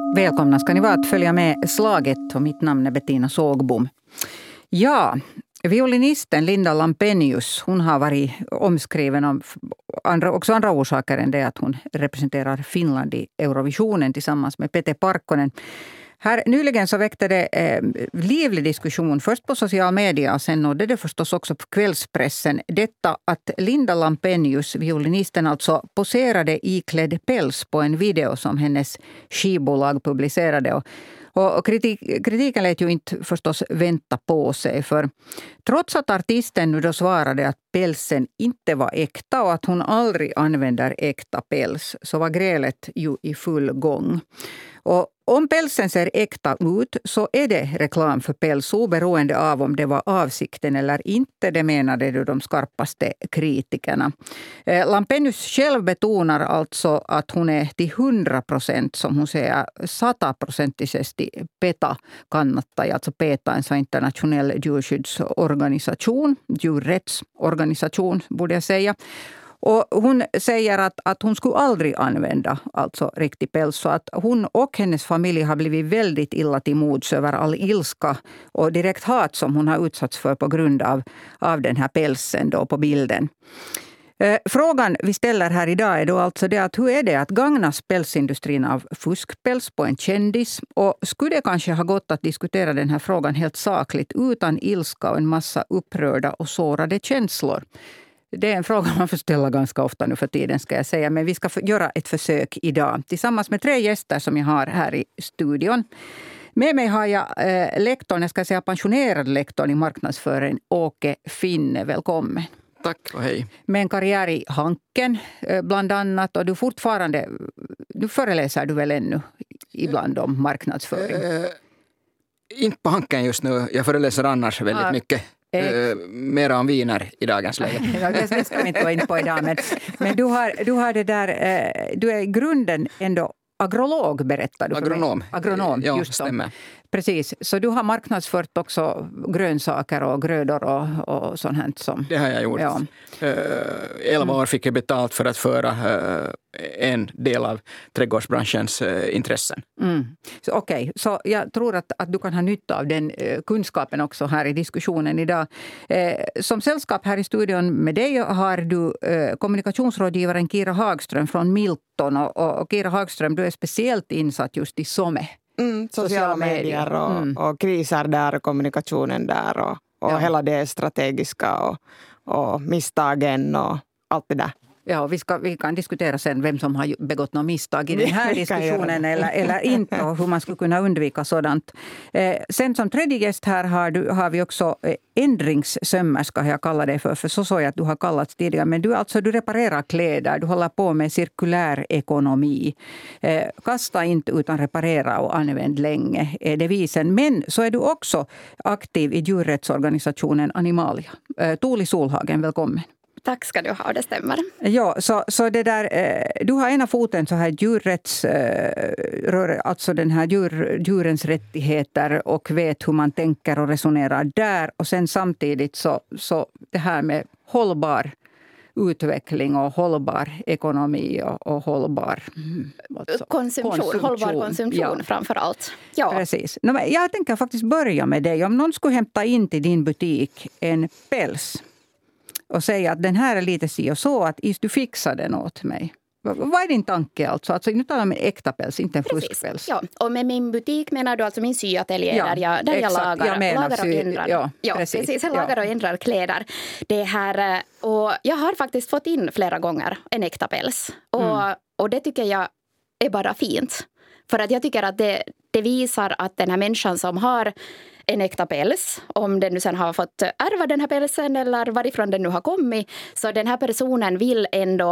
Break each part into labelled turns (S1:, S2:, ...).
S1: Välkomna ska ni vara att följa med Slaget och mitt namn är Bettina Sågbom. Ja, violinisten Linda Lampenius, hon har varit omskriven av också andra orsaker än det att hon representerar Finland i Eurovisionen tillsammans med Pete Parkkonen. Här nyligen så väckte det livlig diskussion först på social media och sen nådde det förstås också på kvällspressen. Detta att Linda Lampenius, violinisten, alltså poserade iklädd päls på en video som hennes skivbolag publicerade. Och kritiken lät ju inte förstås vänta på sig, för trots att artisten nu då svarade att pälsen inte var äkta och att hon aldrig använder äkta päls, så var grälet ju i full gång. Och om pälsen ser äkta ut så är det reklam för päls oberoende av om det var avsikten eller inte, det menade ju de skarpaste kritikerna. Lampenius själv betonar alltså att hon är till 100%, som hon säger, 100% PETA kannattaja, alltså PETA, en så internationell djurskyddsorganisation, djurrättsorganisation borde jag säga. Och hon säger att hon skulle aldrig använda alltså riktig päls, så att hon och hennes familj har blivit väldigt illa till mods över all ilska och direkt hat som hon har utsatts för på grund av den här pälsen då på bilden. Frågan vi ställer här idag är då alltså det att hur är det att gagnas pälsindustrin av fuskpäls på en kändis, och skulle det kanske ha gått att diskutera den här frågan helt sakligt utan ilska och en massa upprörda och sårade känslor? Det är en fråga man får ställa ganska ofta nu för tiden, ska jag säga. Men vi ska göra ett försök idag tillsammans med 3 gäster som jag har här i studion. Med mig har jag lektorn, jag ska säga pensionerad lektorn i marknadsföring, Åke Finne. Välkommen.
S2: Tack och hej.
S1: Med en karriär i Hanken bland annat, och du föreläser du väl ännu ibland om marknadsföring?
S2: Inte på Hanken just nu, jag föreläser annars väldigt mycket. Mer om viner i dagens läge.
S1: Det ska vi inte gå in på idag. Men du har det där, du är i grunden ändå agrolog, berättar du. Agronom,
S2: ja,
S1: just så.
S2: Stämmer.
S1: Precis, så du har marknadsfört också grönsaker och grödor och sånt här som...
S2: Det har jag gjort.
S1: Ja.
S2: 11 år fick jag betalt för att föra en del av trädgårdsbranschens intressen.
S1: Okej, så jag tror att du kan ha nytta av den kunskapen också här i diskussionen idag. Som sällskap här i studion med dig har du kommunikationsrådgivaren Kira Hagström från Milton. Och Kira Hagström, du är speciellt insatt just i SOME.
S3: Sociala medier och kriser där och kommunikationen där och hela det strategiska och misstagen och allt det där.
S1: Ja, vi kan diskutera sen vem som har begått något misstag i den här diskussionen eller inte, och hur man skulle kunna undvika sådant. Sen som tredje gäst här har vi också ändringssömmerska, jag kallar det för så såg jag att du har kallats tidigare. Men du reparerar kläder, du håller på med cirkulär ekonomi. Kasta inte utan reparera och använd länge är devisen. Men så är du också aktiv i djurrättsorganisationen Animalia. Tuuli Solhagen, välkommen.
S4: Tack ska du ha, det stämmer.
S1: Ja, så det där, du har ena foten så här alltså den här djurens rättigheter och vet hur man tänker och resonerar där. Och sen samtidigt så det här med hållbar utveckling och hållbar ekonomi och hållbar
S4: konsumtion. Hållbar konsumtion framför allt. Ja.
S1: Precis. Jag tänker faktiskt börja med dig. Om någon skulle hämta in till din butik en päls och säga att den här är lite si och så, att du fixar den åt mig. Vad är din tanke alltså? Nu talar jag om en äkta päls, inte en fuskpäls.
S4: Ja, och med min butik menar du alltså min syateljé där jag lagar och ändrar. Ja, precis. Jag lagar och ändrar kläder. Det här, och jag har faktiskt fått in flera gånger en äkta päls. Och det tycker jag är bara fint. För att jag tycker att det visar att den här människan som har en äkta päls, om den nu sen har fått ärva den här pälsen eller varifrån den nu har kommit, så den här personen vill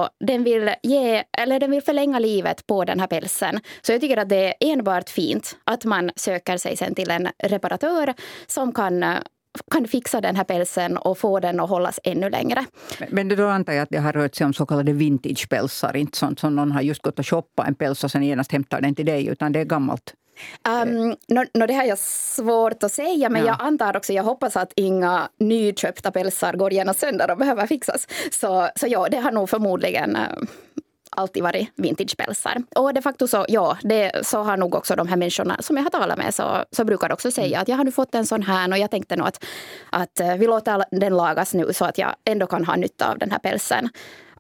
S4: förlänga livet på den här pälsen. Så jag tycker att det är enbart fint att man söker sig sen till en reparatör som kan fixa den här pälsen och få den att hållas ännu längre.
S1: Men då antar jag att det har rört sig om så kallade vintagepälsar, inte sånt som någon har just gått och shoppat en päls och sen genast hämtar den till dig, utan det är gammalt.
S4: Det har jag svårt att säga, men jag antar också, jag hoppas att inga nyköpta pälsar går genast sönder och behöver fixas. Så ja, det har nog förmodligen alltid varit vintagepälsar. Och de facto så, så har nog också de här människorna som jag har talat med så brukar också säga att jag har nu fått en sån här och jag tänkte nog att vi låter den lagas nu så att jag ändå kan ha nytta av den här pälsen.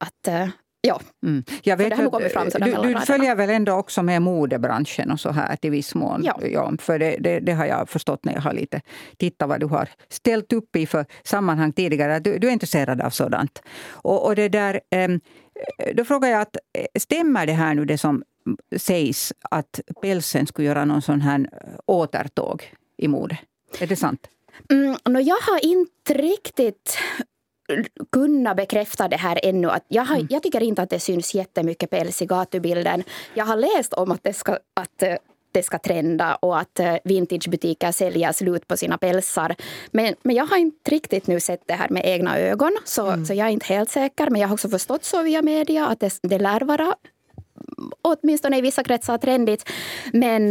S1: Jag vet du följer väl ändå också med modebranschen och så här till viss mån. Ja, för det har jag förstått när jag har lite tittat vad du har ställt upp i för sammanhang tidigare. Du är intresserad av sådant. Och det där, då frågar jag att stämmer det här nu det som sägs att pälsen skulle göra någon sån här återtåg i mode? Är det sant?
S4: Jag har inte riktigt kunna bekräfta det här ännu. Att jag tycker inte att det syns jättemycket päls i gatubilden. Jag har läst om att det ska trenda och att vintagebutiker säljer slut på sina pälsar. Men jag har inte riktigt nu sett det här med egna ögon. Så jag är inte helt säker. Men jag har också förstått så via media att det lär vara åtminstone i vissa kretsar trendigt. Men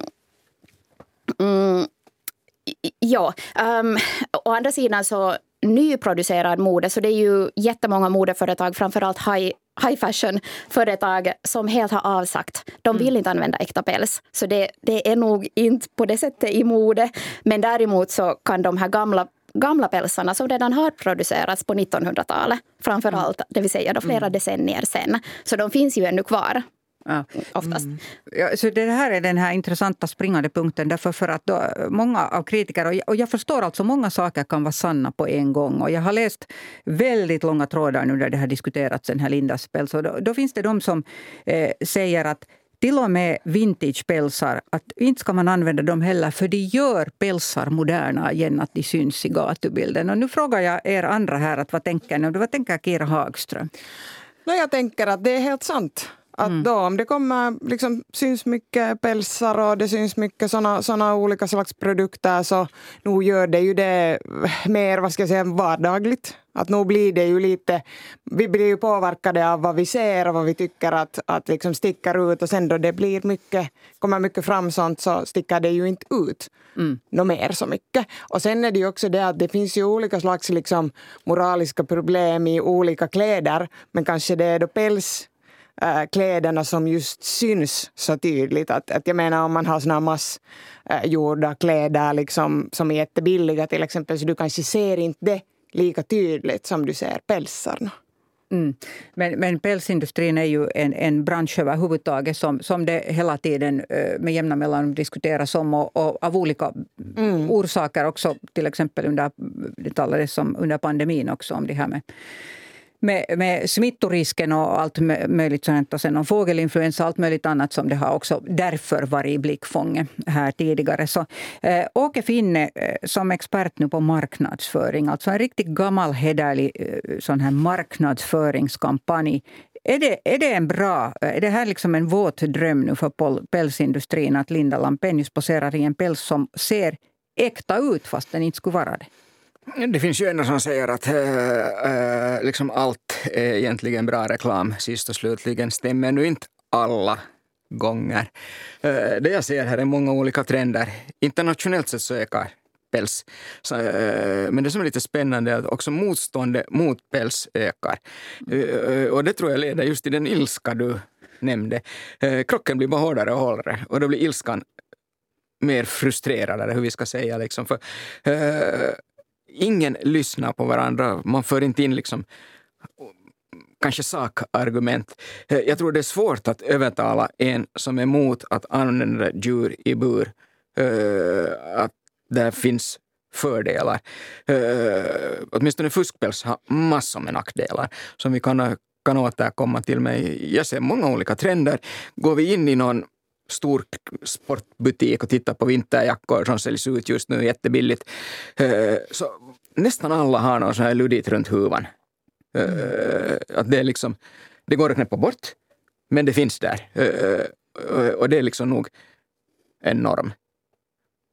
S4: å andra sidan så nyproducerad mode, så det är ju jättemånga modeföretag, framförallt high fashion-företag som helt har avsagt. De vill inte använda äkta päls. Så det är nog inte på det sättet i mode. Men däremot så kan de här gamla pälsarna som redan har producerats på 1900-talet, framförallt, det vill säga då flera decennier sen. Så de finns ju ännu kvar. Oftast.
S1: Ja, så det här är den här intressanta springande punkten därför för att då, många av kritiker, och jag förstår alltså många saker kan vara sanna på en gång, och jag har läst väldigt långa trådar nu där det har diskuterats den här Lindas päls, och då finns det de som säger att till och med vintagepälsar, att inte ska man använda dem heller för de gör pälsar moderna igen att de syns i gatubilden. Och nu frågar jag er andra här att vad tänker ni? Vad tänker Kira Hagström?
S3: Jag tänker att det är helt sant. Att då om det kommer, liksom, syns mycket pälsar och det syns mycket såna olika slags produkter, så nu gör det ju det mer, vad ska jag säga, vardagligt. Att nu blir det ju lite, vi blir ju påverkade av vad vi ser och vad vi tycker att liksom sticker ut, och sen då det blir kommer mycket fram sånt, så sticker det ju inte ut något mer så mycket. Och sen är det ju också det att det finns ju olika slags liksom moraliska problem i olika kläder, men kanske det är då kläderna som just syns så tydligt. Att jag menar, om man har såna massgjorda kläder liksom, som är jättebilliga till exempel, så du kanske ser inte det lika tydligt som du ser pälsarna.
S1: Men pälsindustrin är ju en bransch överhuvudtaget som det hela tiden med jämna mellan diskuteras om, och av olika orsaker också, till exempel det talades om under pandemin också om det här med smittorisken och allt möjligt sånt, och sen om fågelinfluensa och allt möjligt annat som det har också därför varit i blickfånget här tidigare. Så Åke Finne som expert nu på marknadsföring, alltså en riktigt gammal hederlig sån här marknadsföringskampanj. Är det en bra, är det här liksom en våt dröm nu för pälsindustrin att Linda Lampenius poserar i en päls som ser äkta ut fast den inte skulle vara det?
S2: Det finns ju en som säger att liksom allt är egentligen bra reklam. Sist och slutligen stämmer nu inte alla gånger. Det jag ser här är många olika trender. Internationellt sett så ökar päls. Men det som är lite spännande är att också motståndet mot päls ökar. Och det tror jag leder just till den ilska du nämnde. Krocken blir bara hårdare och hårdare, och då blir ilskan mer frustrerad, hur vi ska säga. Liksom. För ingen lyssnar på varandra. Man för inte in liksom kanske sakargument. Jag tror det är svårt att övertala en som är emot att använda djur i bur. Att det finns fördelar. Åtminstone fuskpäls har massor med nackdelar som vi kan återkomma till. Men jag ser många olika trender. Går vi in i någon stor sportbutik och tittar på vinterjackor som säljs ut just nu jättebilligt, så nästan alla har något så här luddigt runt huvan. Att det är liksom, det går att knäppa bort, men det finns där. Och det är liksom nog en norm.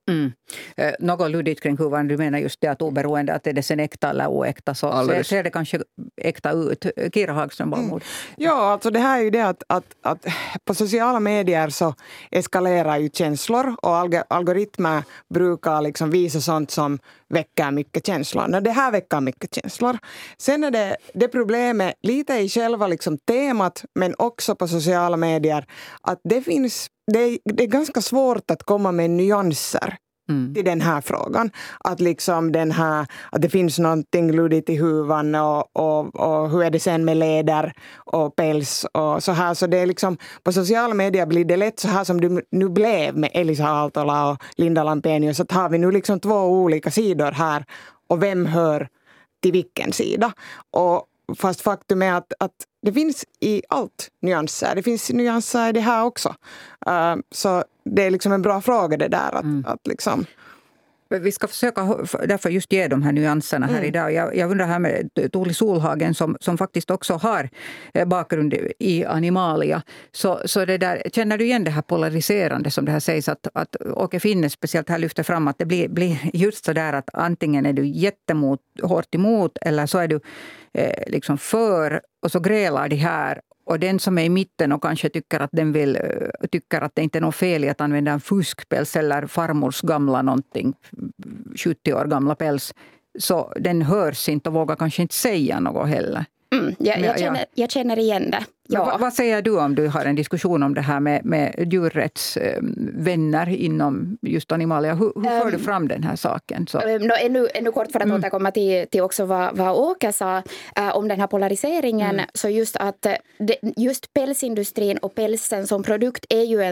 S1: Något luddigt kring hur du menar just det att oberoende att är det sen äkta eller oäkta så ser det kanske äkta ut. Kira Hagström Balmod.
S3: Ja, alltså det här är ju det att på sociala medier så eskalerar ju känslor och algoritmer brukar liksom visa sånt som väcker mycket känslor. Det här väcker mycket känslor. Sen är det problemet lite i själva liksom temat men också på sociala medier att det är ganska svårt att komma med nyanser till den här frågan. Att liksom att det finns någonting luddigt i huvan och hur är det sen med leder och päls och så här. Så det är liksom, på sociala medier blir det lätt så här som det nu blev med Elisa Aaltola och Linda Lampenius. Att har vi nu liksom 2 olika sidor här och vem hör till vilken sida. Och fast faktum är att det finns i allt nyanser. Det finns nyanser i det här också. Så det är liksom en bra fråga det där. Att liksom...
S1: Vi ska försöka därför just ge de här nyanserna här idag. Jag undrar här med Tuuli Solhagen som faktiskt också har bakgrund i animalia. Så det där, känner du igen det här polariserande som det här sägs att Åke Finne speciellt här lyfter fram att det blir just så där att antingen är du hårt emot eller så är du liksom för och så grälar de här. Och den som är i mitten och kanske tycker att det inte är något fel i att använda en fuskpäls eller farmors gamla någonting, 70 år gamla päls, så den hörs inte och vågar kanske inte säga något heller.
S4: Jag känner igen det. Ja.
S1: Vad säger du om du har en diskussion om det här med djurrättsvänner inom just animalia? Hur för du fram den här saken?
S4: Ännu kort för att återkomma till också vad Åke sa om den här polariseringen. Så just att just pälsindustrin och pälsen som produkt är ju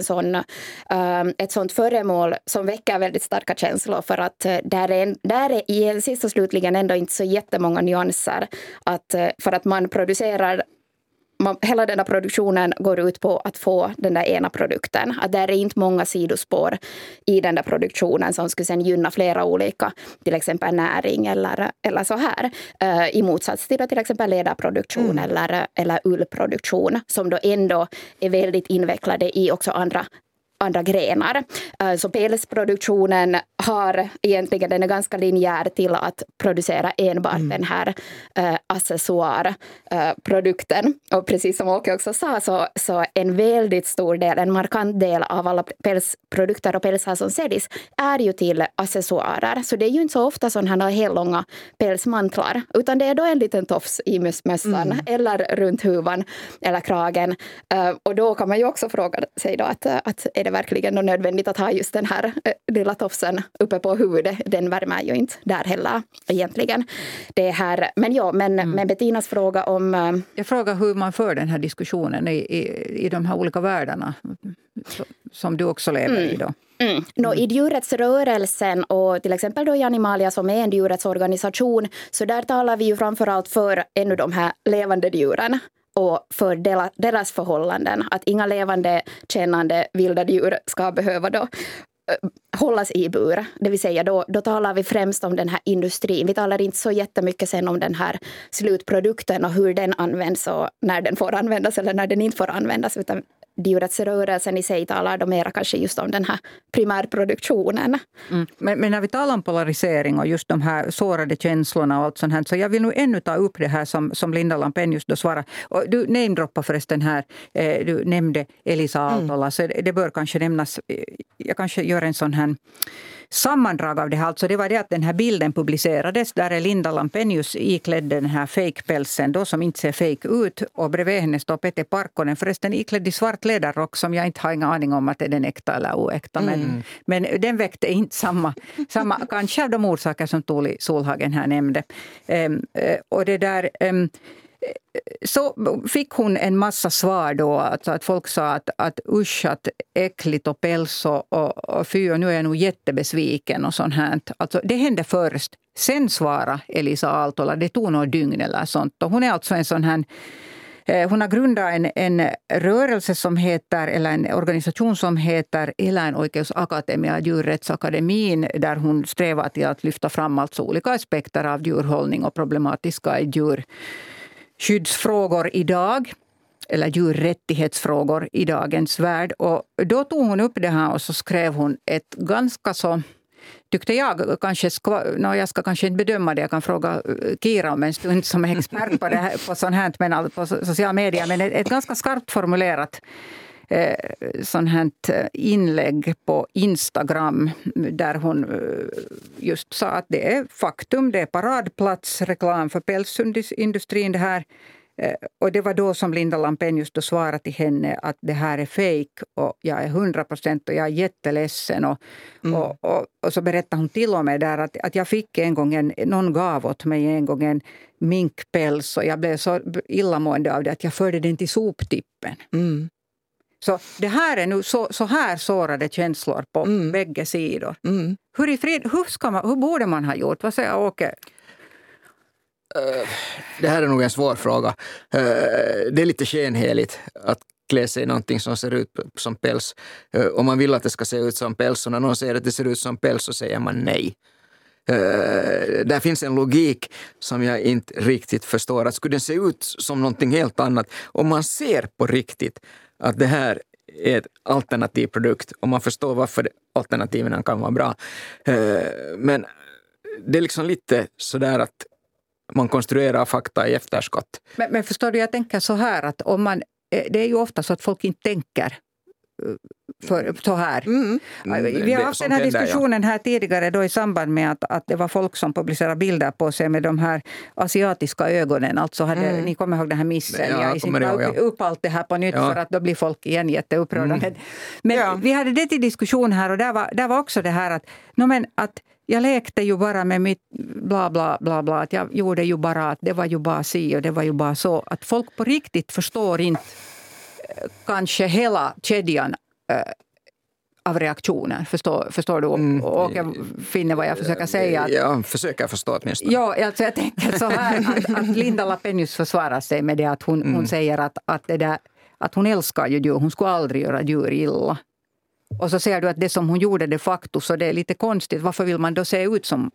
S4: ett sånt föremål som väcker väldigt starka känslor för att där är i sist och slutligen ändå inte så jättemånga nyanser för att man producerar. Hela den här produktionen går ut på att få den där ena produkten. Att där är inte många sidospår i den där produktionen som skulle sen gynna flera olika, till exempel näring eller så här. I motsats till exempel ledarproduktion eller ullproduktion som då ändå är väldigt invecklade i också andra grenar. Så pälsproduktionen den är ganska linjär till att producera enbart den här accessoarprodukten. Och precis som Åke också sa så en väldigt stor del, en markant del av alla pälsprodukter och pälsar som säljs är ju till accessoarer. Så det är ju inte så ofta som han har helt långa pälsmantlar utan det är då en liten tofs i mössan eller runt huvan eller kragen. Och då kan man ju också fråga sig då att är det verkligen nödvändigt att ha just den här lilla tofsen uppe på huvudet. Den värmer ju inte där heller egentligen. Det här, men Bettinas fråga om...
S1: Jag frågar hur man för den här diskussionen i de här olika världarna som du också lever i då.
S4: I djurrättsrörelsen och till exempel då i Animalia som är en djurrättsorganisation så där talar vi ju framförallt för ännu de här levande djuren. Och för deras förhållanden. Att inga levande, kännande, vilda djur ska behöva då hållas i bur. Det vill säga då talar vi främst om den här industrin. Vi talar inte så jättemycket sen om den här slutprodukten och hur den används och när den får användas eller när den inte får användas. Utan djurrättsrörelsen i sig talar då mera kanske just om den här primärproduktionen.
S1: Men när vi talar om polarisering och just de här sårade känslorna och allt sånt här, så jag vill nu ännu ta upp det här som Linda Lampenius då svarar. Och du namedroppar förresten här, du nämnde Elisa Aaltola, så det bör kanske nämnas. Jag kanske gör en sån här sammandrag av det här. Alltså det var det att den här bilden publicerades. Där är Linda Lampenius iklädd den här fake-pälsen då som inte ser fake ut. Och bredvid henne står Pete Parkkonen. Förresten iklädd i svart ledarrock som jag inte har ingen aning om att det är den äkta eller oäkta. Men den väckte inte samma kanske av de orsaker som Tuuli Solhagen här nämnde. Och det där... Så fick hon en massa svar då, alltså att folk sa att usch, att äckligt och päls och fy, och nu är jag nog jättebesviken och sånt här. Alltså det hände först. Sen svara Elisa Aaltola, det tog några dygn eller sånt. Och hon är alltså en sån här, hon har grundat en rörelse som heter, eller en organisation som heter Eläinoikeusakatemia, Djurrättsakademin, där hon strävar till att lyfta fram alltså olika aspekter av djurhållning och problematiska djurskyddsfrågor idag, eller djurrättighetsfrågor i dagens värld. Och då tog hon upp det här och så skrev hon ett ganska så tyckte jag kanske, jag ska kanske inte bedöma det, jag kan fråga Kira om en stund som är expert på det här, på sånt här, men på sociala medier, men ett ganska skarpt formulerat sånt här inlägg på Instagram där hon just sa att det är faktum, det är paradplats reklam för pälsindustrin det här. Och det var då som Linda Lampenius då svarade till henne att det här är fake och jag är 100% och jag är jätteledsen. Och så berättade hon till och med där att jag fick en gång, någon gav åt mig en gång en minkpäls och jag blev så illamående av det att jag förde den till soptippen. Så det här är nu så här sårade känslor på bägge sidor. Hur borde man ha gjort? Vad säger Åke?
S2: Det här är nog en svår fråga. Det är lite skenheligt att klä sig någonting som ser ut som päls. Om man vill att det ska se ut som päls och när någon säger att det ser ut som päls så säger man nej. Där finns en logik som jag inte riktigt förstår. Att skulle den se ut som någonting helt annat om man ser på riktigt att det här är ett alternativ produkt och man förstår varför alternativen kan vara bra. Men det är liksom lite sådär att man konstruerar fakta i efterskott.
S1: Men förstår du, jag tänker så här att om man, det är ju ofta så att folk inte tänker för så här. Vi har haft den här diskussionen här tidigare då i samband med att det var folk som publicerade bilder på sig med de här asiatiska ögonen. Alltså ni kommer ihåg den här missen. Jag kommer upp allt det här på nytt för att då blir folk igen jätteupprörda. Men vi hade det till diskussion här och där var också det här att jag lekte ju bara med mitt bla bla bla bla. Att jag gjorde ju bara att det var ju bara si och det var ju bara så. Att folk på riktigt förstår inte kanske hela kedjan av reaktioner. Förstår du? Och jag finner vad jag försöker säga.
S2: Jag försöker förstå åtminstone.
S1: Ja, alltså jag tänker så här att Linda Lampenius försvarar sig med det att hon säger att hon älskar ju djur. Hon skulle aldrig göra djur illa. Och så säger du att det som hon gjorde de facto så det är lite konstigt. Varför vill man då se ut som...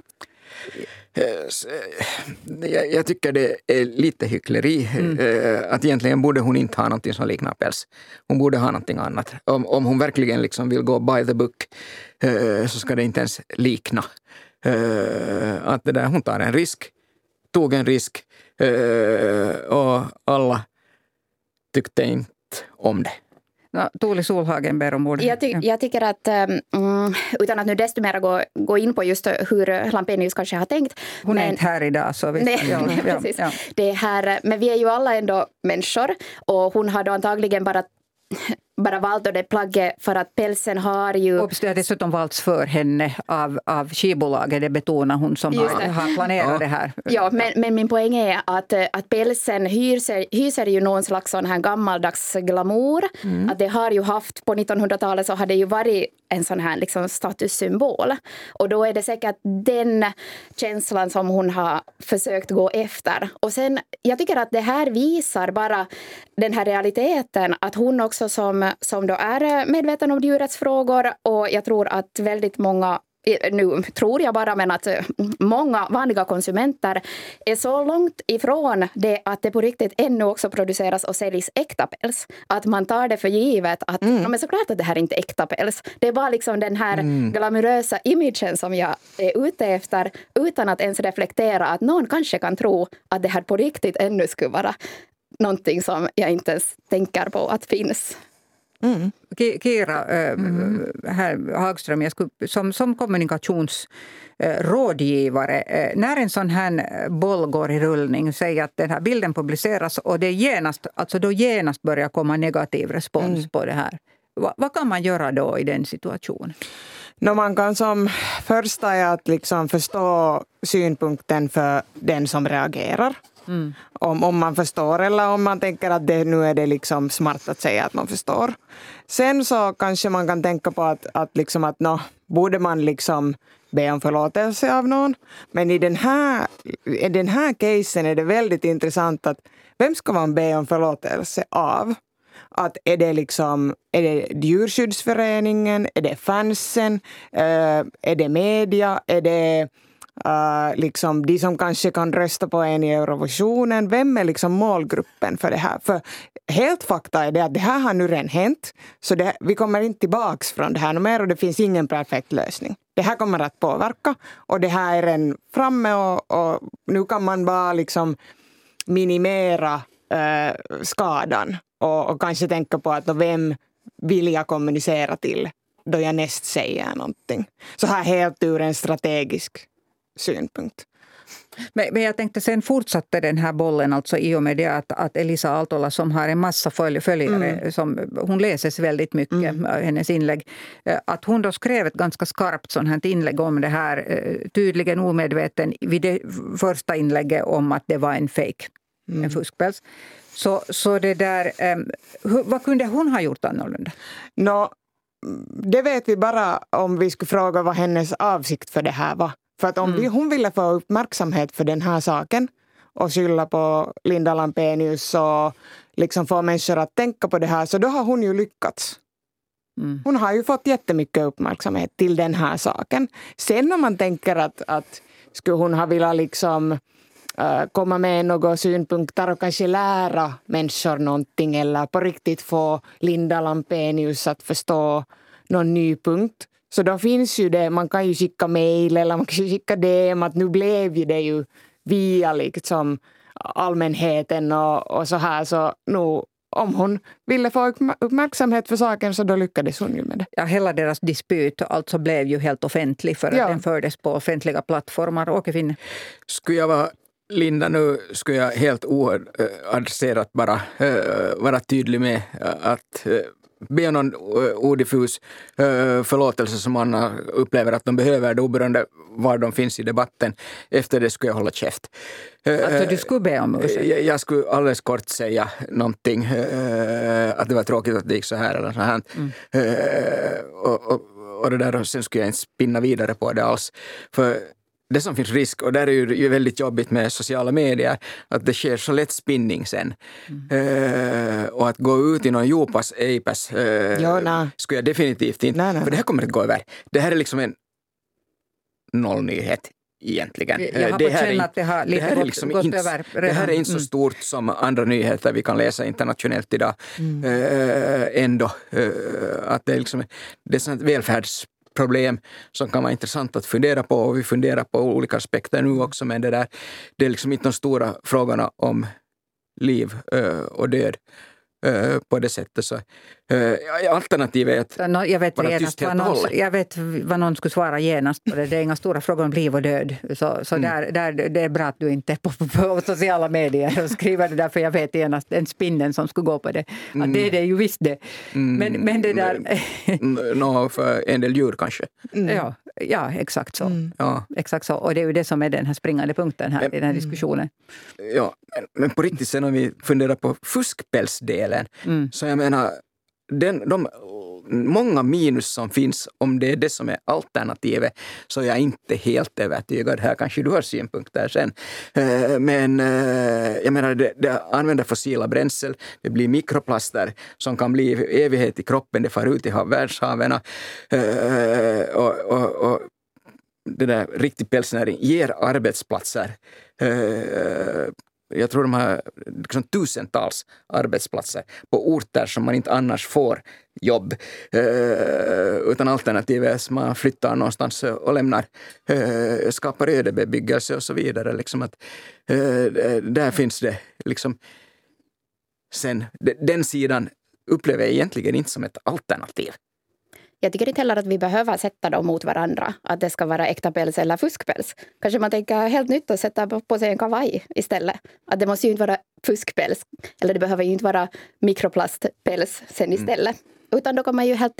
S2: Jag tycker det är lite hyckleri. Att egentligen borde hon inte ha någonting som liknar päls. Hon borde ha någonting annat. Om hon verkligen liksom vill gå by the book så ska det inte ens likna. Att det där, hon tar en risk. Tog en risk. Och alla tyckte inte om det.
S1: Tuuli Solhagen ber om ordet.
S4: Jag tycker att utan att nu desto mer gå in på just hur Lampenius kanske har tänkt.
S1: Hon är inte här idag så visst.
S4: Nej, precis. Ja. Det här, men vi är ju alla ändå människor och hon har då antagligen bara valt det plagget för att pälsen har ju...
S1: Och det har dessutom valts för henne av skivbolaget, det betonar hon som har planerat det här.
S4: Ja, men min poäng är att pälsen hyser ju någon slags sån här gammaldags glamour. Att det har ju haft, på 1900-talet så har det ju varit en sån här liksom statussymbol. Och då är det säkert den känslan som hon har försökt gå efter. Och sen, jag tycker att det här visar bara den här realiteten att hon också som då är medveten om djurets frågor och jag tror att väldigt många, nu tror jag bara, men att många vanliga konsumenter är så långt ifrån det att det på riktigt ännu också produceras och säljs äkta päls. Att man tar det för givet att men såklart att det här är inte äkta päls. Det är bara liksom den här glamorösa imagen som jag är ute efter utan att ens reflektera att någon kanske kan tro att det här på riktigt ännu skulle vara någonting som jag inte ens tänker på att finns.
S1: Kira här Hagström, jag skulle, som kommunikationsrådgivare, när en sån här boll går i rullning, säger att den här bilden publiceras och det genast börjar komma negativ respons på det här. Vad kan man göra då i den situationen?
S3: Man kan som första är att liksom förstå synpunkten för den som reagerar. Om man förstår eller om man tänker att nu är det liksom smart att säga att man förstår. Sen så kanske man kan tänka på att borde man liksom be om förlåtelse av någon. Men i den här casen är det väldigt intressant att vem ska man be om förlåtelse av? Att är det djurskyddsföreningen, är det fansen, är det media, är det liksom de som kanske kan rösta på en i Eurovisionen. Vem är liksom målgruppen för det här? För helt fakta är det att det här har nu redan hänt. Så vi kommer inte tillbaka från det här mer och det finns ingen perfekt lösning. det här kommer att påverka och det här är en framme och nu kan man bara liksom minimera skadan och kanske tänka på att vem vill jag kommunicera till då jag näst säger någonting. Så här helt ur en strategisk synpunkt.
S1: Men jag tänkte sen fortsatte den här bollen alltså i och med det att Elisa Aaltola som har en massa följare, som hon läses väldigt mycket, hennes inlägg, att hon då skrev ett ganska skarpt sånt här inlägg om det här, tydligen omedveten vid det första inlägget om att det var en fake, en fuskpäls. Så det där, vad kunde hon ha gjort annorlunda?
S3: Det vet vi bara om vi skulle fråga vad hennes avsikt för det här var. För att om hon ville få uppmärksamhet för den här saken och skylla på Linda Lampenius och liksom få människor att tänka på det här, så då har hon ju lyckats. Hon har ju fått jättemycket uppmärksamhet till den här saken. Sen om man tänker att skulle hon ha velat liksom komma med några synpunkter och kanske lära människor någonting eller på riktigt få Linda Lampenius att förstå någon ny punkt. Så då finns ju det, man kan ju skicka mejl eller man kan skicka DM att nu blev ju det ju via liksom allmänheten och så här. Så nu, om hon ville få uppmärksamhet för saken så då lyckades hon ju med det.
S1: Ja, hela deras dispyt alltså blev ju helt offentlig för att den fördes på offentliga plattformar. Åke Finne.
S2: Skulle jag vara Linda nu, skulle jag helt oadresserat bara vara tydlig med att be någon odiffus förlåtelse som man upplever att de behöver, oberoende var de finns i debatten. Efter det skulle jag hålla käft.
S1: Alltså du skulle be om ursäkt?
S2: Jag skulle alldeles kort säga någonting. Att det var tråkigt att det gick så här eller så här. Och det där, och sen skulle jag inte spinna vidare på det alls. För det som finns risk, och där är ju väldigt jobbigt med sociala medier, att det sker så lätt spinning sen. Och att gå ut i någon djupas ejpas skulle jag definitivt inte.
S3: Nej.
S2: För det här kommer att gå över. Det här är liksom en nollnyhet egentligen.
S1: Jag har fått känna att det har lite gått över.
S2: Det här är inte så stort som andra nyheter vi kan läsa internationellt idag. Ändå. Att det är liksom det är sånt välfärdsproblem som kan vara intressant att fundera på, och vi funderar på olika aspekter nu också, men det är liksom inte de stora frågorna om liv och död på det sättet. Så alternativet är att
S1: jag vet
S2: vara tyst helt och hållet.
S1: Jag vet vad någon skulle svara genast på det. Det är inga stora frågor om liv och död. Så där, det är bra att du inte är på sociala medier och skriver det där, för jag vet genast en spinnen som skulle gå på det. Att det är ju visst det. Men det där...
S2: för en del djur kanske.
S1: Ja, exakt så. Exakt så. Och det är ju det som är den här springande punkten här i den här diskussionen.
S2: Ja, men på riktigt sen om vi funderar på fuskpälsdelen, så jag menar de många minus som finns, om det är det som är alternativet, så är jag inte helt övertygad. Här kanske du har synpunkter sen. Men jag menar, det använder fossila bränsel, det blir mikroplaster som kan bli evighet i kroppen, det far ut i världshaven. Och det där riktig pälsnäring ger arbetsplatser. Jag tror de har liksom tusentals arbetsplatser på orter som man inte annars får jobb. Utan alternativet som man flyttar någonstans och lämnar, skapar ödebebyggelse och så vidare. Liksom att, där finns det liksom... Sen, den sidan upplever jag egentligen inte som ett alternativ.
S4: Jag tycker inte heller att vi behöver sätta dem mot varandra. Att det ska vara äkta päls eller fuskpäls. Kanske man tänker helt nytt att sätta på sig en kavaj istället. Att det måste ju inte vara fuskpäls. Eller det behöver ju inte vara mikroplastpäls sen istället. Utan då kan man ju helt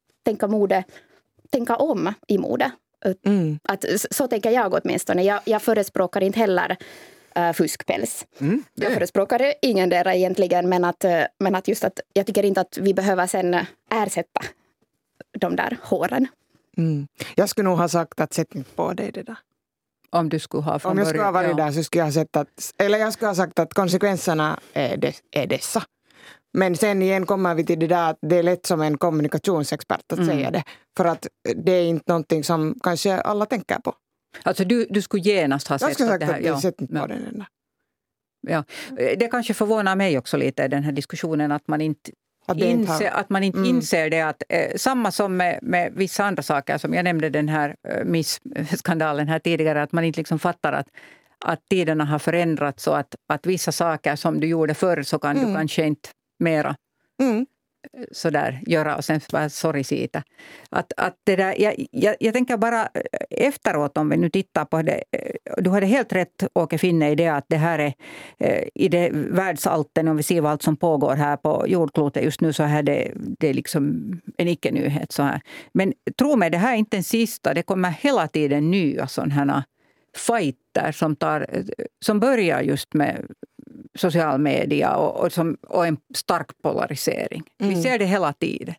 S4: tänka om i mode. Att, så tänker jag åtminstone. Jag förespråkar inte heller fuskpäls. Jag förespråkar ingen där egentligen. Men att just att jag tycker inte att vi behöver sen ersätta de där håren.
S3: Jag skulle nog ha sagt att sätt inte på dig det där.
S1: Om du skulle ha
S3: Om jag skulle ha varit där så skulle jag ha sett jag skulle ha sagt att konsekvenserna är dessa. Men sen igen kommer vi till det där att det är lätt som en kommunikationsexpert att säga det. För att det är inte någonting som kanske alla tänker på.
S1: Alltså du skulle genast ha sett
S3: att det här... Jag skulle ha sagt att
S1: jag
S3: sett inte på den där.
S1: Ja. Det kanske förvånar mig också lite i den här diskussionen att man inte Att man inte inser det. Att, samma som med vissa andra saker, som jag nämnde den här Miss-skandalen här tidigare, att man inte liksom fattar att tiderna har förändrats så att vissa saker som du gjorde förr så kan du kanske inte mera sådär göra och sen bara sorry siitä. Att det där, jag tänker bara efteråt, om vi nu tittar på det, du hade helt rätt, Åke Finne, i det att det här är i det världsallten, om vi ser vad allt som pågår här på jordklotet just nu, så är det är liksom en icke-nyhet så här. Men tro mig, det här är inte den sista, det kommer hela tiden nya sådana här fighter som börjar just med social media och en stark polarisering. Vi ser det hela tiden.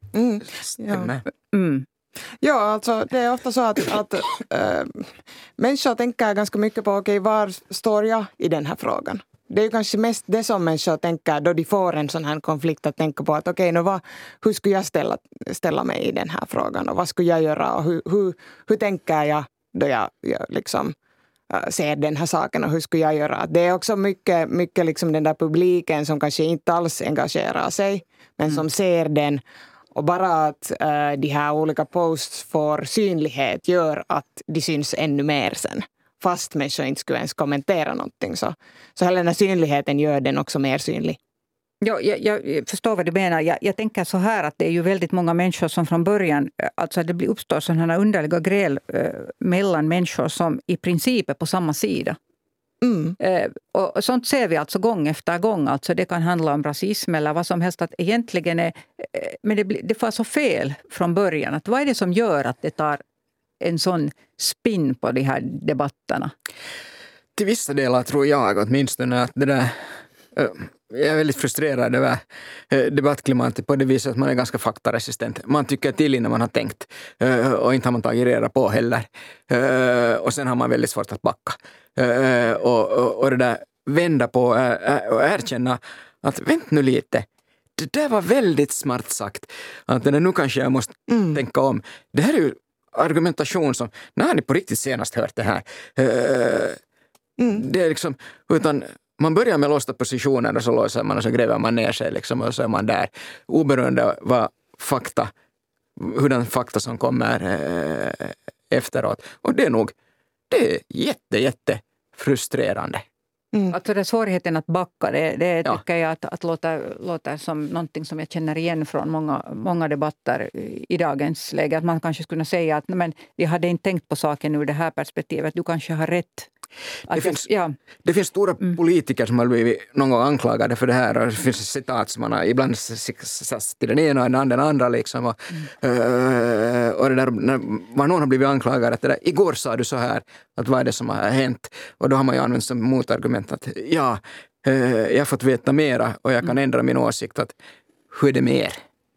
S3: Ja, alltså det är ofta så att människor tänker ganska mycket på var står jag i den här frågan. Det är ju kanske mest det som människor tänker då de får en sån här konflikt, att tänka på att hur skulle jag ställa mig i den här frågan och vad skulle jag göra och hur tänker jag då jag liksom ser den här saken och hur skulle jag göra. Det är också mycket liksom den där publiken som kanske inte alls engagerar sig men som ser den, och bara att de här olika posts får synlighet gör att de syns ännu mer sen. Fast människor inte skulle ens kommentera någonting. Så hela den här synligheten gör den också mer synlig.
S1: Ja, jag förstår vad du menar. Jag tänker så här att det är ju väldigt många människor som från början, alltså det uppstår sådana underliga gräl mellan människor som i princip är på samma sida. Och sånt ser vi alltså gång efter gång. Alltså det kan handla om rasism eller vad som helst. Att egentligen men det var så fel från början. Att vad är det som gör att det tar en sån spin på de här debatterna?
S2: Till vissa delar tror jag åtminstone att det där... Jag är väldigt frustrerad över debattklimatet på det viset att man är ganska faktaresistent. Man tycker till innan man har tänkt och inte har man tagit reda på heller. Och sen har man väldigt svårt att backa. Och det där vända på och erkänna att vänta nu lite. Det där var väldigt smart sagt. Att nu kanske jag måste tänka om. Det här är ju argumentation som, när har ni på riktigt senast hört det här? Det är liksom, utan man börjar med låsta positioner och så låser man och så gräver man ner sig liksom, och så är man där. Oberoende vad hurdan fakta som kommer efteråt. Och det är jätte frustrerande.
S1: Alltså det är svårigheten att backa, det tycker jag att låter som någonting som jag känner igen från många debatter i dagens läge. Att man kanske skulle säga att men, jag hade inte tänkt på saken ur det här perspektivet, du kanske har rätt.
S2: Det finns stora politiker som har blivit någon gång anklagade för det här, och det finns citat som man har ibland satt till den ena och den andra liksom, och det där, när någon har blivit anklagad att det där, igår sa du så här, att vad är det som har hänt, och då har man ju använt som motargument att jag har fått veta mera och jag kan ändra min åsikt, att hur är det mer?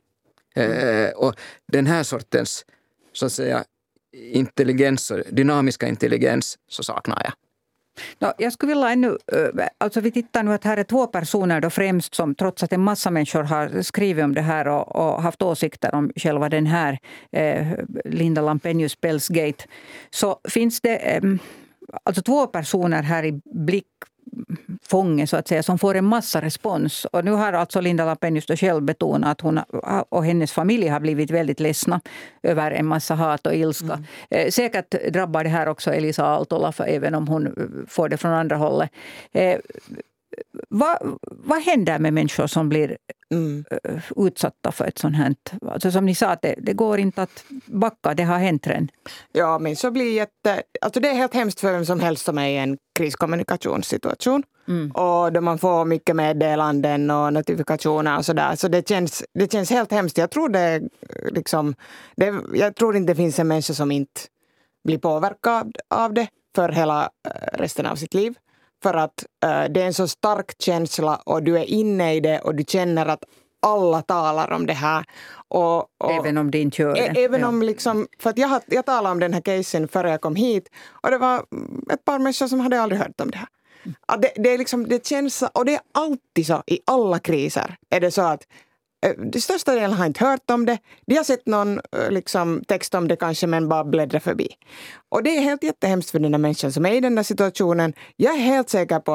S2: Och den här sortens så att säga intelligens, dynamiska intelligens, så saknar jag.
S1: Jag skulle vilja ännu, alltså vi tittar nu att här är 2 personer då främst som, trots att en massa människor har skrivit om det här och haft åsikter om själva den här Linda Lampenius Pelsgate, så finns det alltså 2 personer här i blickfånget så att säga, som får en massa respons. Och nu har alltså Linda Lampenius då själv betonat att hon och hennes familj har blivit väldigt ledsna över en massa hat och ilska. Säkert drabbar det här också Elisa Aaltola, även om hon får det från andra hållet. Vad händer med människor som blir utsatta för ett sånt här? Alltså som ni sa, att det går inte att backa, det har hänt redan.
S3: Ja, men så blir alltså det är helt hemskt för vem som helst som är i en kriskommunikationssituation. Och då man får mycket meddelanden och notifikationer och sådär. Så det känns helt hemskt. Jag tror jag tror inte det finns en människa som inte blir påverkad av det för hela resten av sitt liv. För att det är en så stark känsla och du är inne i det och du känner att alla talar om det här. Och
S1: även om det inte gör det.
S3: Även om liksom, för att jag talade om den här casen före jag kom hit, och det var ett par människor som hade aldrig hört om det här. Det är liksom, det känns, och det är alltid så i alla kriser är det så att det största delen har inte hört om det. De har sett någon liksom, text om det kanske, men bara bläddra förbi. Och det är helt jättehemskt för den där människan som är i den där situationen. Jag är helt säker på att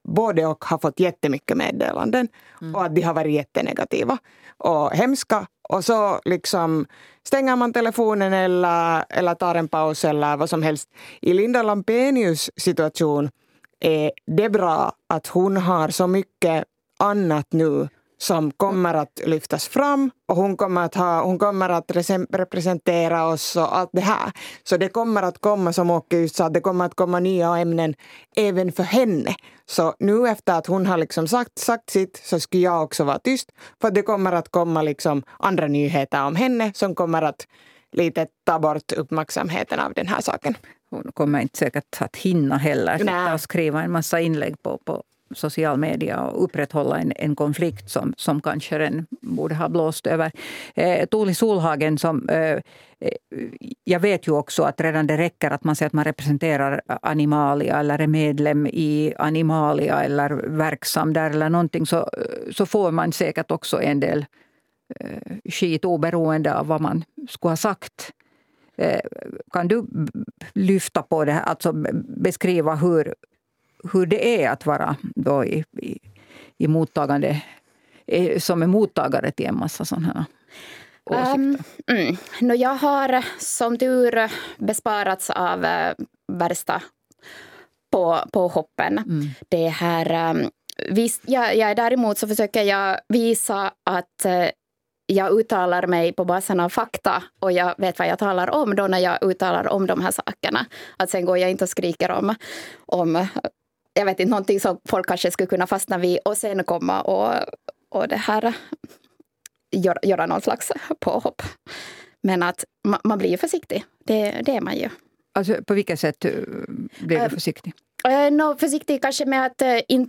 S3: både och har fått jättemycket meddelanden och att de har varit jättenegativa och hemska. Och så liksom stänger man telefonen eller tar en paus eller vad som helst. I Linda Lampenius situation är det bra att hon har så mycket annat nu som kommer att lyftas fram och hon kommer att representera oss och allt det här. Så det kommer att komma, som Åke just sa, det kommer att komma nya ämnen även för henne. Så nu efter att hon har liksom sagt sitt så ska jag också vara tyst, för det kommer att komma liksom andra nyheter om henne som kommer att lite ta bort uppmärksamheten av den här saken.
S1: Hon kommer inte säkert att hinna heller att skriva en massa inlägg på social media och upprätthålla en konflikt som kanske den borde ha blåst över. Tuuli Solhagen, jag vet ju också att redan det räcker att man säger att man representerar Animalia eller är medlem i Animalia eller verksam där eller någonting, så får man säkert också en del skit oberoende av vad man skulle ha sagt. Kan du lyfta på det här, alltså beskriva hur det är att vara då i mottagande, som är mottagare till en massa sådana åsikter?
S4: Jag har som tur besparats av värsta på hoppen. Det här, jag däremot så försöker jag visa att jag uttalar mig på basen av fakta och jag vet vad jag talar om då när jag uttalar om de här sakerna. Att sen går jag inte och skriker om jag vet inte, någonting som folk kanske skulle kunna fastna vid och sen komma och det här göra någon slags påhopp. Men att man blir ju försiktig. Det är man ju.
S1: Alltså på vilket sätt blir du försiktig?
S4: Försiktig kanske med att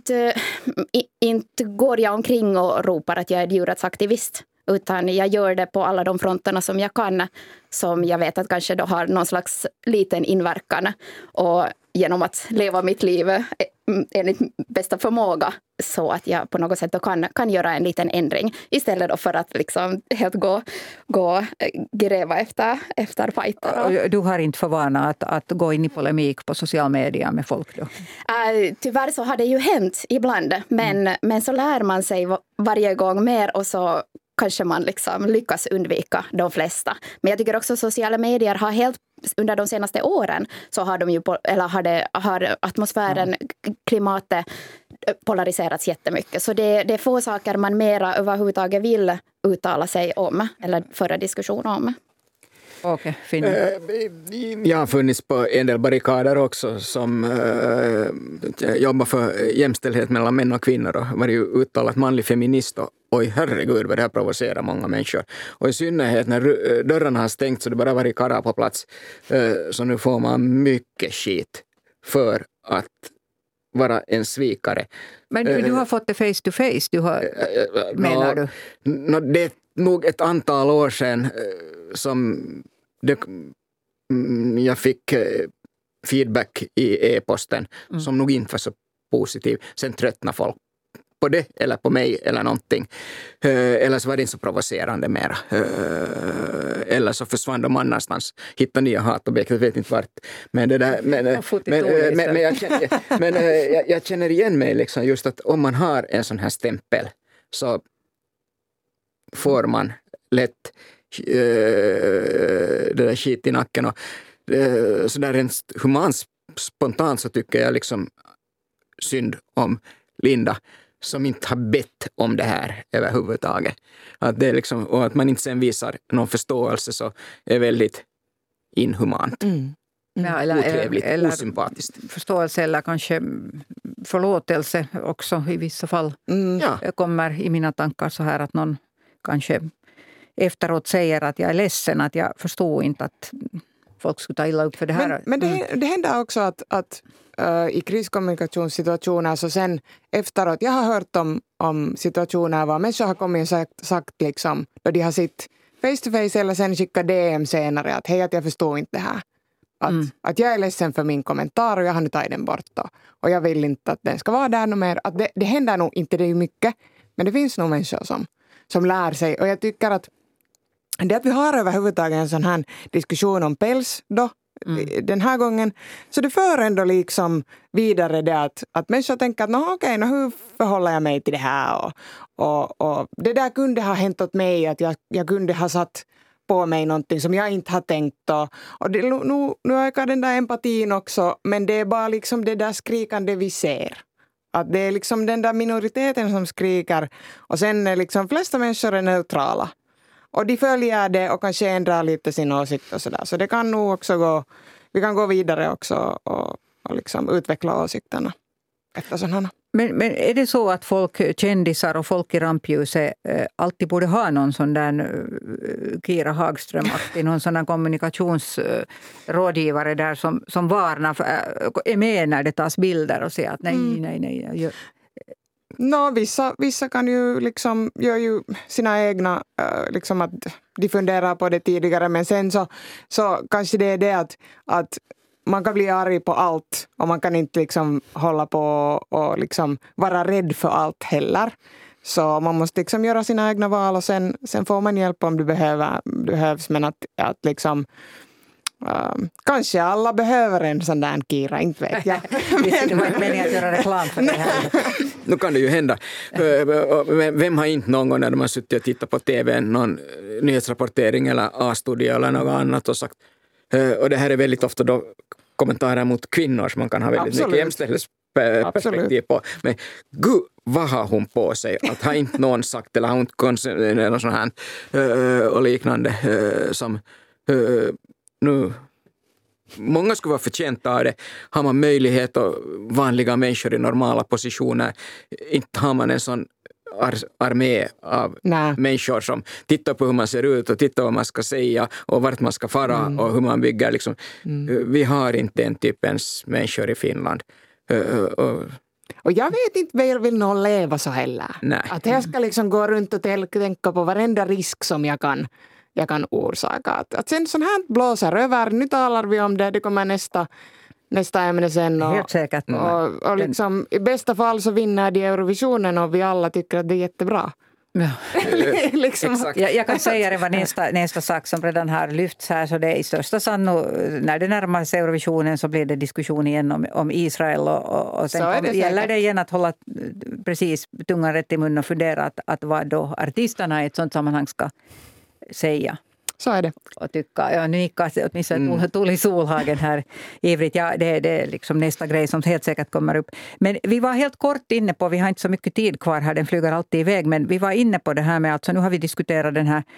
S4: inte går jag omkring och ropar att jag är djurrättsaktivist. Utan jag gör det på alla de fronterna som jag kan. Som jag vet att kanske då har någon slags liten inverkan. Och genom att leva mitt liv enligt bästa förmåga. Så att jag på något sätt då kan göra en liten ändring. Istället då för att liksom helt gå gräva efter fighter.
S1: Du har inte för vana att gå in i polemik på social media med folk då?
S4: Tyvärr så har det ju hänt ibland. Men så lär man sig varje gång mer och så kanske man liksom lyckas undvika de flesta. Men jag tycker också att sociala medier har helt under de senaste åren så har de ju har atmosfären, klimatet polariserats jättemycket. Så det är få saker man mera överhuvudtaget vill uttala sig om eller föra diskussion om.
S1: Okej,
S2: jag har funnits på en del barrikader också som jobbar för jämställdhet mellan män och kvinnor och var ju uttalat manlig feminist och oj herregud vad det här provocerar många människor. Och i synnerhet när dörrarna har stängt så det bara varit karlar på plats så nu får man mycket skit för att vara en svikare.
S1: Men du har fått det face to face, menar du?
S2: Det är nog ett antal år sedan som jag fick feedback i e-posten som nog inte var så positiv. Sen tröttnar folk på det eller på mig eller någonting. Eller så var det inte så provocerande mera. Eller så försvann de annanstans. Hitta nya hatobjekt, jag vet inte vart. Men det där, jag känner igen mig liksom just att om man har en sån här stämpel så får man lätt det där skit i nacken och så där rent humant spontant så tycker jag liksom synd om Linda som inte har bett om det här överhuvudtaget. Att det är liksom, och att man inte sen visar någon förståelse så är väldigt inhumant. Otrevligt, osympatiskt.
S1: Förståelse eller kanske förlåtelse också i vissa fall. Jag kommer i mina tankar så här att någon kanske efteråt säger att jag är ledsen, att jag förstår inte att folk skulle ta illa upp för det här.
S3: Men det händer också att i kriskommunikationssituationer så sen efteråt, jag har hört om situationer var människor har kommit och sagt liksom, då de har sitt face to face eller sen skickat DM senare att hej, att jag förstår inte det här. Att jag är ledsen för min kommentar och jag har nu tagit den bort då. Och jag vill inte att den ska vara där något mer. Att det händer nog inte det mycket, men det finns nog människor som lär sig. Och jag tycker att det att vi har överhuvudtaget en sån här diskussion om päls då, den här gången. Så det för ändå liksom vidare det att människor tänker att hur förhåller jag mig till det här? Och det där kunde ha hänt åt mig, att jag kunde ha satt på mig någonting som jag inte har tänkt. Och det, nu ökar den där empatin också, men det är bara liksom det där skrikande vi ser. Att det är liksom den där minoriteten som skriker och sen är liksom flesta människor är neutrala. Och de följer det och kanske ändrar lite sin åsikt och sådär. Så det kan nog också vi kan gå vidare också och liksom utveckla åsikterna efter sådana.
S1: Men är det så att kändisar och folk i rampljuset alltid borde ha någon sån där Kira Hagström-aktig, någon sån där kommunikationsrådgivare där som varnar, är med när det tas bilder och säger att nej.
S3: Vissa kan ju liksom, gör ju sina egna, liksom att de funderar på det tidigare, men sen så kanske det är det att man kan bli arg på allt och man kan inte liksom hålla på och liksom vara rädd för allt heller. Så man måste liksom göra sina egna val och sen får man hjälp om det behövs, men att liksom kanske alla behöver en sån där Kira, inte vet jag.
S1: Det var inte meningen att göra reklam för det här.
S2: Nu kan det ju hända. Vem har inte någon gång när de har suttit och tittat på tv, någon nyhetsrapportering eller A-studio eller något annat och sagt, och det här är väldigt ofta då kommentarer mot kvinnor som man kan ha väldigt mycket jämställdhetsperspektiv på. Men gud, vad har hon på sig? Att har inte någon sagt eller har hon inte något sånt här och liknande som nu många skulle vara förtjänta av det. Har man möjlighet och vanliga människor i normala positioner, inte har man en sån armé av människor som tittar på hur man ser ut och tittar vad man ska säga och vart man ska fara och hur man bygger. Liksom. Vi har inte en typens människor i Finland.
S3: Och jag vet inte vad jag vill nog leva så heller.
S2: Nej.
S3: Att jag ska liksom gå runt och tänka på varenda risk som jag kan orsaka. Att sen sån här blåser över, nu talar vi om det kommer nästa ämne sen.
S1: Helt säkert.
S3: Och liksom, i bästa fall så vinner de Eurovisionen och vi alla tycker att det är jättebra.
S1: Ja.
S3: Liksom.
S1: Jag kan säga det var nästa sak som redan har lyfts här, så det är i största när det närmar sig Eurovisionen så blir det diskussion igen om Israel och sen gäller det igen att hålla precis tungan rätt i munnen och fundera att vad då artisterna i ett sånt sammanhang ska säga.
S3: Så är det.
S1: Och tycka, ja, nu gick åtminstone Tuuli Solhagen här ivrigt. Ja, det är liksom nästa grej som helt säkert kommer upp. Men vi var helt kort inne på, vi har inte så mycket tid kvar här, den flyger alltid iväg, men vi var inne på det här med, alltså nu har vi diskuterat den här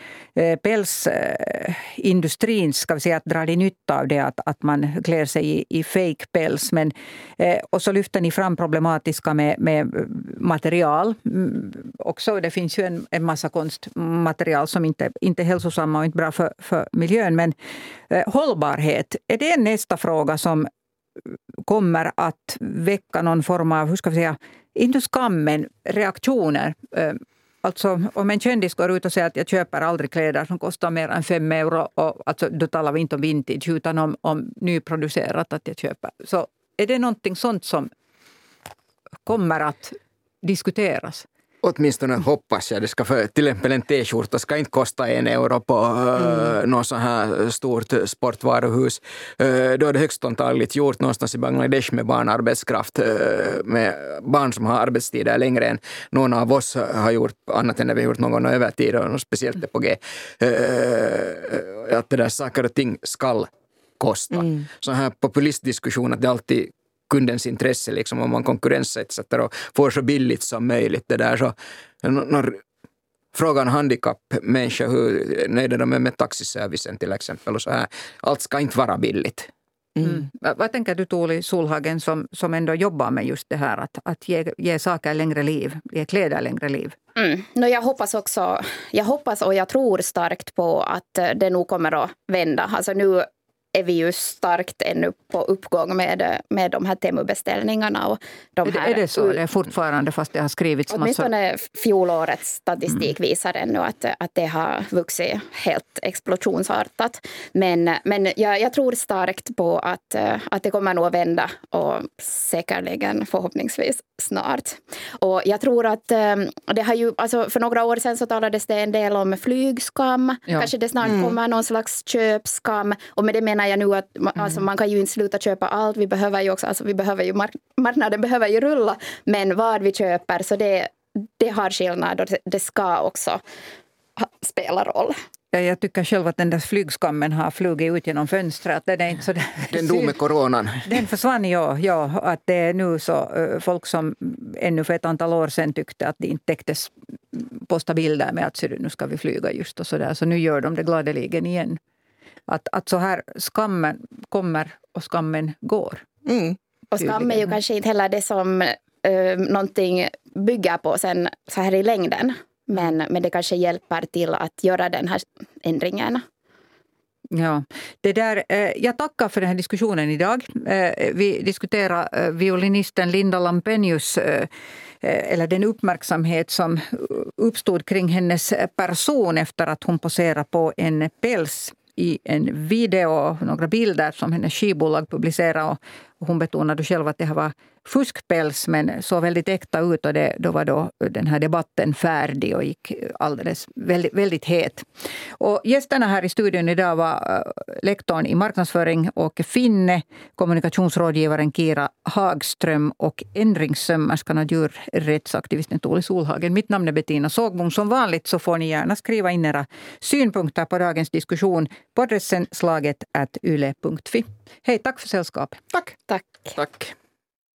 S1: pälsindustrin, ska vi säga, att dra nytta av det, att man klär sig i fake päls. Men, och så lyfter ni fram problematiska med material. Också, det finns ju en massa konstmaterial som inte är hälsosamma och inte bra för miljön. Men hållbarhet, är det nästa fråga som kommer att väcka någon form av, hur ska vi säga, inte skam, men reaktioner. Alltså om en kändis går ut och säger att jag köper aldrig kläder som kostar mer än 5 euro, och alltså, då talar vi inte om vintage utan om nyproducerat att jag köper. Så är det någonting sånt som kommer att diskuteras?
S2: Åtminstone hoppas jag det ska, för till exempel en t-skjorta ska inte kosta 1 euro på något så här stort sportvaruhus. Då är det högst antagligt gjort någonstans i Bangladesh med barnarbetskraft, med barn som har arbetstider längre än någon av oss har gjort, annat än när vi har gjort någon övertid och något speciellt på G. Att det där saker och ting ska kosta. Så här populistdiskussion att det alltid kundens intresse, liksom, om man konkurrenssätter och får så billigt som möjligt. Det där, så, frågan handikappmänniskor, hur nöjda de är med taxiservicen till exempel. Och så här. Allt ska inte vara billigt.
S1: Vad tänker du, Tuuli Solhagen, som ändå jobbar med just det här att ge saker längre liv, ge kläder längre liv?
S4: Jag hoppas och jag tror starkt på att det nog kommer att vända. Alltså nu är vi ju starkt ännu på uppgång med de här Temu-beställningarna. Och
S1: är det så? Det är fortfarande, fast det har skrivits massor.
S4: Åtminstone fjolårets statistik visar ännu att det har vuxit helt explosionsartat. Men jag tror starkt på att det kommer nog att vända, och säkerligen förhoppningsvis snart. Och jag tror att det har ju, alltså för några år sedan så talades det en del om flygskam. Ja. Kanske det snart kommer någon slags köpskam. Och med det menar menar jag nu att alltså, man kan ju inte sluta köpa allt. Vi behöver ju också, alltså, marknaden behöver ju rulla. Men vad vi köper, så det har skillnad och det ska också spela roll.
S1: Jag tycker själv att den där flygskammen har flugit ut genom fönstret. Det är inte så
S2: den dog med coronan.
S1: Den försvann, ja. Att det är nu så folk som ännu för ett antal år sedan tyckte att det inte täcktes posta bilder med att nu ska vi flyga just och sådär. Så nu gör de det gladeligen igen. Att så här skammen kommer och skammen går.
S4: Mm. Och skam är ju kanske inte heller det som någonting bygger på sen så här i längden. Men det kanske hjälper till att göra den här ändringen.
S1: Ja, jag tackar för den här diskussionen idag. Vi diskuterar violinisten Linda Lampenius, eller den uppmärksamhet som uppstod kring hennes person efter att hon poserade på en päls i en video, några bilder som hennes skivbolag publicerade. Och hon betonade själv att det här var fuskpäls, men så väldigt äkta ut, och då var den här debatten färdig och gick alldeles väldigt, väldigt het. Och gästerna här i studion idag var lektorn i marknadsföring Åke Finne, kommunikationsrådgivaren Kira Hagström och ändringssömmerskan och djurrättsaktivisten Tuuli Solhagen. Mitt namn är Bettina Sågbom. Som vanligt så får ni gärna skriva in era synpunkter på dagens diskussion på adressen slaget@yle.fi. Hej, tack för sällskapet.
S3: Tack.
S4: Tack.
S2: Tack.